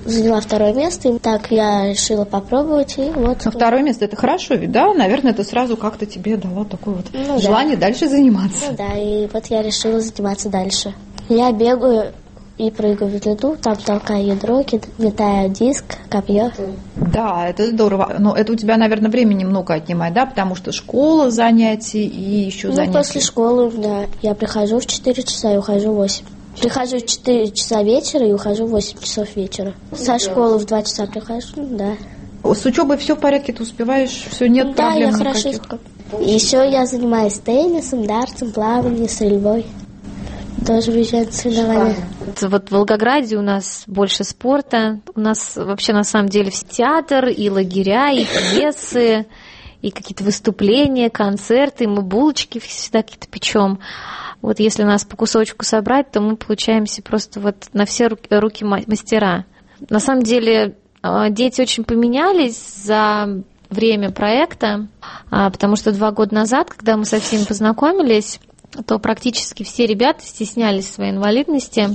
заняла 2 место, и так я решила попробовать, и вот. Но 2 место это хорошо, ведь, да? Наверное, это сразу как-то тебе дало такое вот желание дальше заниматься. Ну да, и вот я решила заниматься дальше. Я бегаю и прыгаю в длину, там толкаю ядро, метаю диск, копье. Да, это здорово. Но это у тебя, наверное, времени много отнимает, да? Потому что школа, занятия и еще занятия. После школы, да. Я прихожу в 4 часа и ухожу в 8. Прихожу в 4 часа вечера и ухожу в 8 часов вечера. Со школы в 2 часа прихожу, да. С учебой все в порядке, ты успеваешь, все, нет проблем никаких? Да, я хорошо. Еще я занимаюсь теннисом, дартом, плаванием, стрельбой. Тоже выезжаю на соревнования. Вот в Волгограде у нас больше спорта. У нас вообще на самом деле театр, и лагеря, и пьесы, и какие-то выступления, концерты. Мы булочки всегда какие-то печем. Вот если нас по кусочку собрать, то мы получаемся просто вот на все руки мастера. На самом деле дети очень поменялись за время проекта, потому что 2 года назад, когда мы со всеми познакомились, то практически все ребята стеснялись своей инвалидности.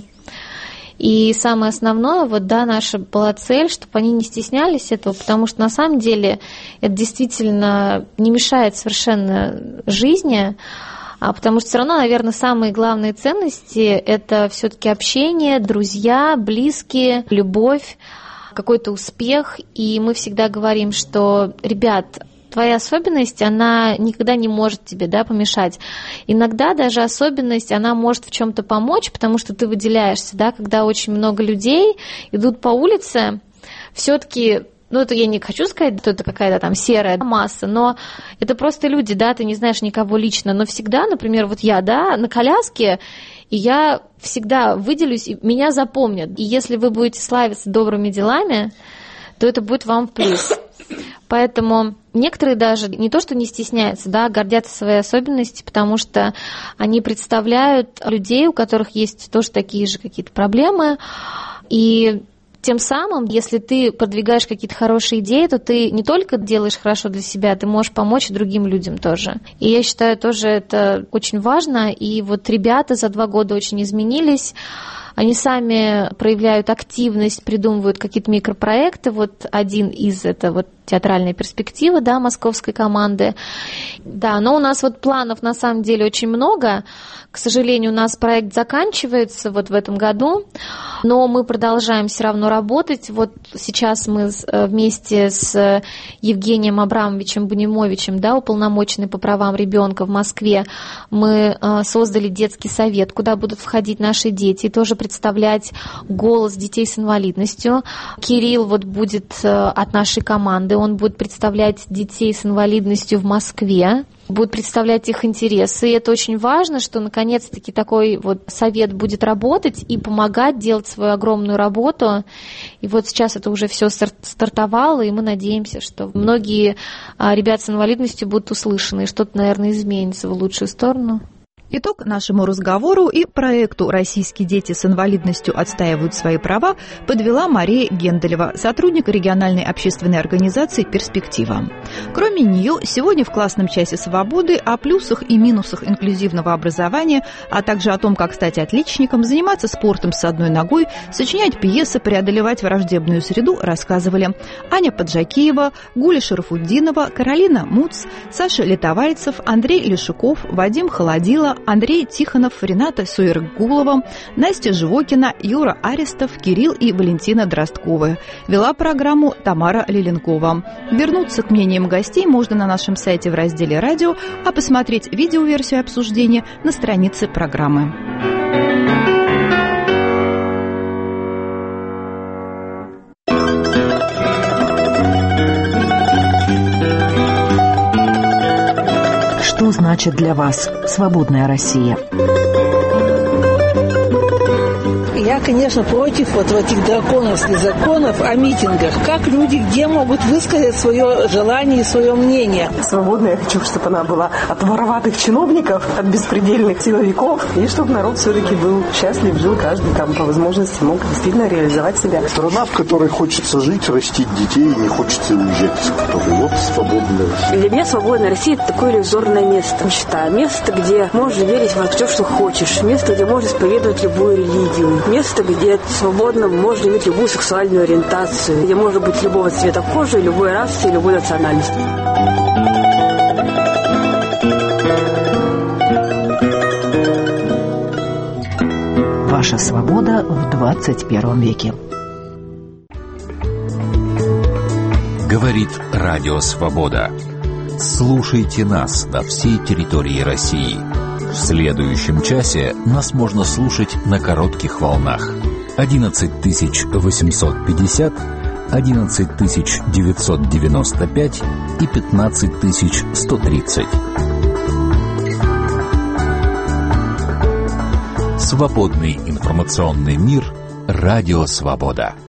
И самое основное, вот, да, наша была цель, чтобы они не стеснялись этого, потому что на самом деле это действительно не мешает совершенно жизни, потому что все равно, наверное, самые главные ценности – это все-таки общение, друзья, близкие, любовь, какой-то успех. И мы всегда говорим, что, ребят, твоя особенность, она никогда не может тебе, да, помешать. Иногда даже особенность, она может в чем-то помочь, потому что ты выделяешься, да, когда очень много людей идут по улице, все-таки, ну, это я не хочу сказать, что это какая-то там серая масса, но это просто люди, да, ты не знаешь никого лично, но всегда, например, вот я, да, на коляске, и я всегда выделюсь, и меня запомнят. И если вы будете славиться добрыми делами, то это будет вам в плюс. Поэтому некоторые даже не то, что не стесняются, да, гордятся своей особенностью, потому что они представляют людей, у которых есть тоже такие же какие-то проблемы. И тем самым, если ты продвигаешь какие-то хорошие идеи, то ты не только делаешь хорошо для себя, ты можешь помочь другим людям тоже. И я считаю, тоже это очень важно. И вот ребята за 2 года очень изменились. Они сами проявляют активность, придумывают какие-то микропроекты. Вот один из это вот театральная перспектива, да, московской команды. Да, но у нас вот планов на самом деле очень много. К сожалению, у нас проект заканчивается вот в этом году, но мы продолжаем все равно работать. Вот сейчас мы вместе с Евгением Абрамовичем Бунимовичем, да, уполномоченный по правам ребенка в Москве, мы создали детский совет, куда будут входить наши дети и тоже представлять голос детей с инвалидностью. Кирилл вот будет от нашей команды, он будет представлять детей с инвалидностью в Москве, будет представлять их интересы. И это очень важно, что наконец-таки такой вот совет будет работать и помогать делать свою огромную работу. И вот сейчас это уже все стартовало, и мы надеемся, что многие ребята с инвалидностью будут услышаны, и что-то, наверное, изменится в лучшую сторону. Итог нашему разговору и проекту «Российские дети с инвалидностью отстаивают свои права» подвела Мария Генделева, сотрудник региональной общественной организации «Перспектива». Кроме нее, сегодня в классном часе свободы о плюсах и минусах инклюзивного образования, а также о том, как стать отличником, заниматься спортом с одной ногой, сочинять пьесы, преодолевать враждебную среду, рассказывали Аня Поджакиева, Гуля Шарафутдинова, Каролина Муц, Саша Летовальцев, Андрей Лешуков, Вадим Холодила, Андрей Тихонов, Рената Суергулова, Настя Живокина, Юра Арестов, Кирилл и Валентина Дростковы. Вела программу Тамара Лиленкова. Вернуться к мнениям гостей можно на нашем сайте в разделе «Радио», а посмотреть видеоверсию обсуждения на странице программы. Что значит для вас свободная Россия? Я, конечно, против вот этих драконовских законов о митингах. Как люди где могут высказать свое желание и свое мнение? Свободная я хочу, чтобы она была от вороватых чиновников, от беспредельных силовиков, и чтобы народ все-таки был счастлив, жил каждый там по возможности, мог действительно реализовать себя. Страна, в которой хочется жить, растить детей, и не хочется уезжать из которой. Вот свободная Россия. Для меня свободная Россия – это такое иллюзорное место, считаю. Место, где можешь верить во все, что хочешь. Место, где можешь исповедовать любую религию. Место, место, где свободно можно иметь любую сексуальную ориентацию, где можно быть любого цвета кожи, любой расы, любой национальности. Ваша свобода в 21 веке. Говорит Радио Свобода. Слушайте нас на всей территории России. В следующем часе нас можно слушать на коротких волнах. 11850, 11995 и 15130. Свободный информационный мир. Радио Свобода.